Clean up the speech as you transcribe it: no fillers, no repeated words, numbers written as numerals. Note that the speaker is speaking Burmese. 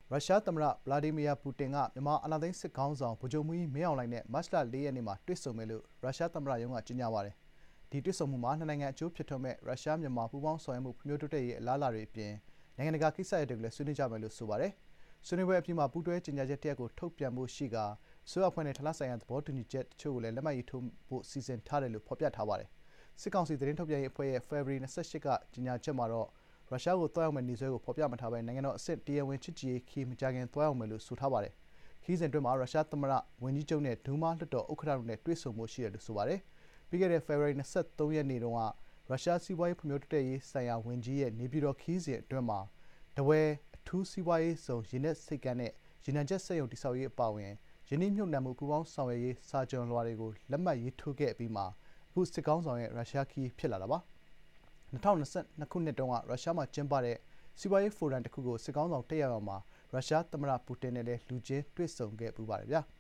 ရုရှားသမ္မတဗလာဒီမီယာပူတင်ကမြန်မာအာဏာသိမ်းစစ်ခေါင်းဆောင်ဗိုလ်ချုပ်မှူးကြီးမင်းအောင်လှိုင်နဲ့မတ်လ 4 ရက်နေ့မှာတွေ့ဆုံမယ်လို့ရုရှားသမ္မတရုံးကကြေညာပါတယ်။ဒီတွေ့ဆုံမှုမှာနှစ်နိုင်ငံအကျိုးဖြစ်ထွန်းမဲ့ရုရှား-မြန်မာပူးပေါင်းဆောင်ရွက်မှုဖွံ့ဖြိုးတိုးတက်ရေးအလားအလာတွေအပြင်နိုင်ငံတကာကိစ္စရပ်တွေကိုလည်းဆွေးနွေးကြမယ်လို့ဆိုပါတယ်။ဆွေးနွေးပွဲအပြီးမှာပူးတွဲကြေညာချက်တစ်ရပ်ကိုထုတ်ပြန်ဖို့ရှိကာအစိုးရအဖွဲ့နဲ့ဌာနဆိုင်ရာသဘောတူညီချက်တချို့ကိုလည်းလက်မှတ်ရေးထိုးဖို့စီစဉ်ထားတယ်လို့ဖော်ပြထားပါတယ်။စစ်ကောင်စီသတင်းထုတ်ပြန်ရေးအဖွဲ့ရဲ့ဖေဖော်ဝါရီ 28 ကကြေညာချက်မှာတော့ရုရှားကိုသွားရောက်မယ့်နေ့စွဲကိုဖော်ပြမထားဘဲနိုင်ငံတော်အဆင့်တရားဝင်ချစ်ကြည်ရေးခရီးမကြာခင်သွားရောက်မယ်လို့ဆိုထားပါတယ်။ခရီးစဉ်အတွင်းမှာရုရှားသမ္မတဝန်ကြီးချုပ်နဲ့ဒူးမားလွှတ်တော်ဥက္ကဋ္ဌတို့နဲ့တွေ့ဆုံဖို့ရှိတယ်လို့ဆိုပါတယ်။ပြီးခဲ့တဲ့ဖေဖော်ဝါရီ 23 ရက်နေ့တုန်းကရုရှားစီးပွားရေးဖွံ့ဖြိုးတိုးတက်ရေးဆိုင်ရာဝန်ကြီးရဲ့နေပြည်တော်ခရီးစဉ်အတွင်းမှာထားဝယ်အထူးစီးပွားရေးဇုန်ရေနက်ဆိပ်ကမ်းနဲ့ရေနံချက်စက်ရုံတည်ဆောက်ရေးအပါအဝင်ရင်းနှီးမြှုပ်နှံမှုပူးပေါင်းဆောင်ရွက်ရေးစာချွန်လွှာတွေကိုလက်မှတ်ရေးထိုးခဲ့အပြီးမှာအခုစစ်ကောင်ဆောင်ရဲ့ရုရှားခရီးဖြစ်လာတာပါ။2022 ခုနှစ်တုန်းကရုရှားမှာကျင်းပတဲ့စီးပွားရေးဖိုရမ်တစ်ခုကိုစစ်ကောင်ဆောင်တက်ရောက်ရာမှာရုရှားသမ္မတပူတင်နဲ့လည်းလူချင်းတွေ့ဆုံခဲ့ပူးပါတယ်ဗျာ။